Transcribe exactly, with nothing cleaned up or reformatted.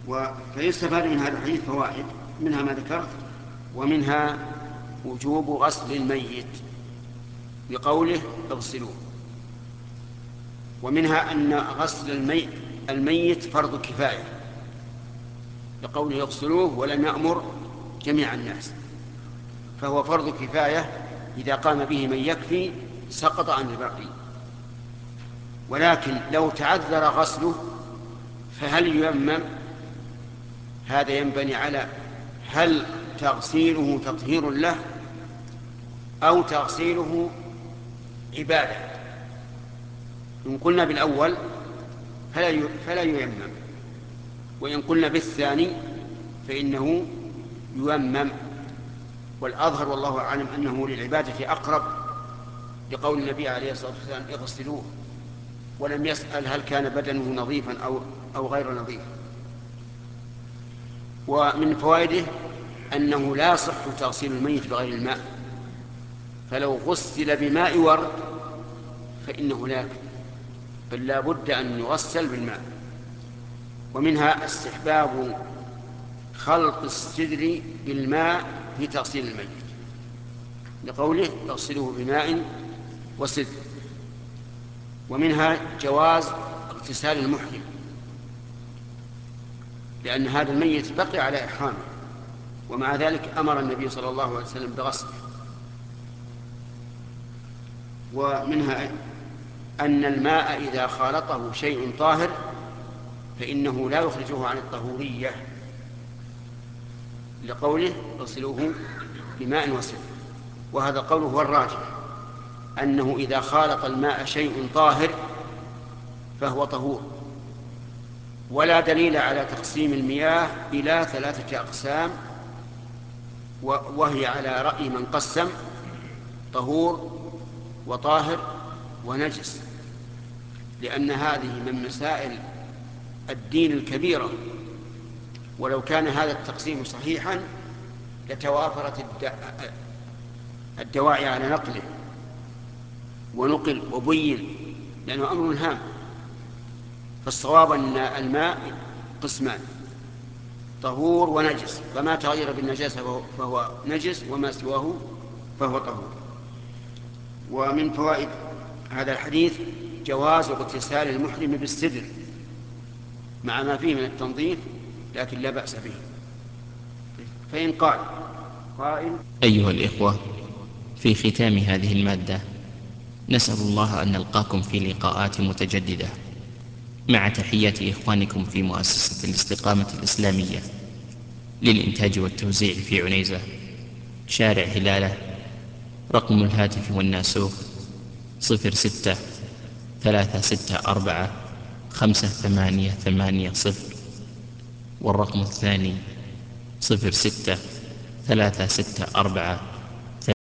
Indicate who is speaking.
Speaker 1: فيستفاد من هذا الحديث فوائد، منها ما ذكرت، ومنها وجوب غسل الميت بقوله اغسلوه، ومنها أن غسل الميت, الميت فرض كفاية لقوله يغسلوه ولم يأمر جميع الناس، فهو فرض كفاية، إذا قام به من يكفي سقط عن الباقي. ولكن لو تعذر غسله فهل ييمم؟ هذا ينبني على هل تغسيله تطهير له أو تغسيله عبادة. إن قلنا بالأول فلا فلا ييمم، وإن قلنا بالثاني فإنه ييمم، والأظهر والله أعلم أنه للعبادة أقرب، لقول النبي عليه الصلاة والسلام اغسلوه، ولم يسأل هل كان بدنه نظيفا أو, أو غير نظيف. ومن فوائده أنه لا يصح تغسيل الميت بغير الماء، فلو غسل بماء ورد فإنه لا يكفي، بل لا بد أن يغسل بالماء. ومنها استحباب خلط السدر بالماء في تغسيل الميت، لقوله اغسلوه بماء وسدر. ومنها جواز اغتسال المحرم، لأن هذا الميت بقي على إحرامه، ومع ذلك أمر النبي صلى الله عليه وسلم بغسله. ومنها أن الماء إذا خالطه شيء طاهر فإنه لا يخرجه عن الطهورية، لقوله اغسلوه بماء وسدر. وهذا قوله هو الراجح، أنه إذا خالط الماء شيء طاهر فهو طهور. ولا دليل على تقسيم المياه إلى ثلاثة أقسام، وهي على رأي من قسم طهور وطاهر ونجس، لأن هذه من مسائل الدين الكبيرة، ولو كان هذا التقسيم صحيحا لتوافرت الدواعي على نقله ونقل وبين، لأنه أمر هام. فالصواب أن الماء قسمان، طهور ونجس، فما تغير بالنجاسة فهو نجس، وما سواه فهو طهور. ومن فوائد هذا الحديث جواز اغتسال المحرم بالسدر مع ما فيه من التنظيف، لكن لا بأس به. فإن قال قائل:
Speaker 2: أيها الإخوة، في ختام هذه المادة نسأل الله أن نلقاكم في لقاءات متجددة، مع تحيات إخوانكم في مؤسسة الاستقامة الإسلامية للإنتاج والتوزيع في عنيزة، شارع هلالة. رقم الهاتف والناسوخ صفر ستة ثلاثة ستة أربعة خمسة ثمانية ثمانية صفر، والرقم الثاني صفر ستة ثلاثة ستة أربعة